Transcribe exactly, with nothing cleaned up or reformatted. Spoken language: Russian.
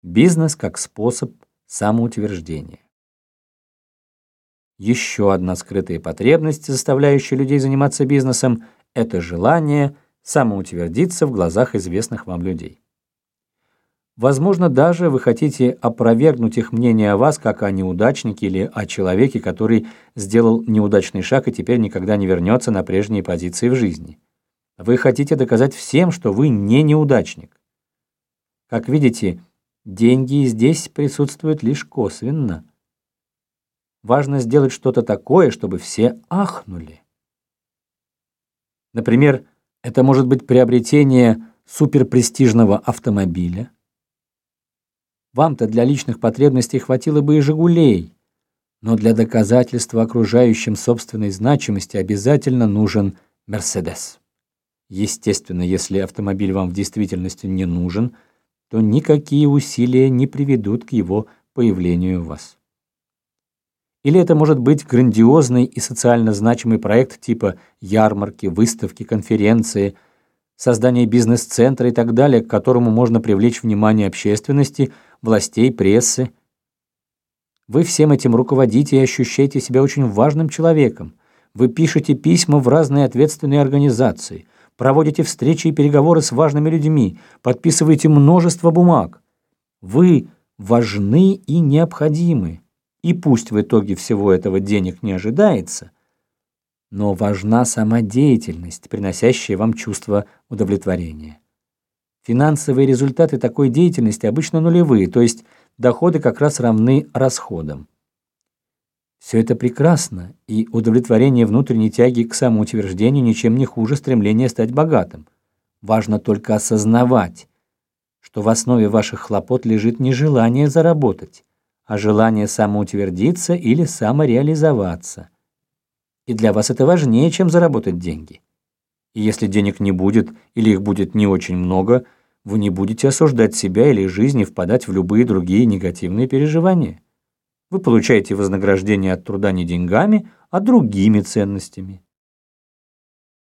Бизнес как способ самоутверждения. Еще одна скрытая потребность, заставляющая людей заниматься бизнесом, это желание самоутвердиться в глазах известных вам людей. Возможно, даже вы хотите опровергнуть их мнение о вас как о неудачнике или о человеке, который сделал неудачный шаг и теперь никогда не вернется на прежние позиции в жизни. Вы хотите доказать всем, что вы не неудачник. Как видите, деньги здесь присутствуют лишь косвенно. Важно сделать что-то такое, чтобы все ахнули. Например, это может быть приобретение суперпрестижного автомобиля. Вам-то для личных потребностей хватило бы и «Жигулей», но для доказательства окружающим собственной значимости обязательно нужен «Мерседес». Естественно, если автомобиль вам в действительности не нужен, то никакие усилия не приведут к его появлению у вас. Или это может быть грандиозный и социально значимый проект типа ярмарки, выставки, конференции, создание бизнес-центра и так далее, к которому можно привлечь внимание общественности, властей, прессы. Вы всем этим руководите и ощущаете себя очень важным человеком. Вы пишете письма в разные ответственные организации, проводите встречи и переговоры с важными людьми, подписываете множество бумаг. Вы важны и необходимы. И пусть в итоге всего этого денег не ожидается, но важна сама деятельность, приносящая вам чувство удовлетворения. Финансовые результаты такой деятельности обычно нулевые, то есть доходы как раз равны расходам. Все это прекрасно, и удовлетворение внутренней тяги к самоутверждению ничем не хуже стремления стать богатым. Важно только осознавать, что в основе ваших хлопот лежит не желание заработать, а желание самоутвердиться или самореализоваться. И для вас это важнее, чем заработать деньги. И если денег не будет, или их будет не очень много, вы не будете осуждать себя или жизнь и впадать в любые другие негативные переживания. Вы получаете вознаграждение от труда не деньгами, а другими ценностями.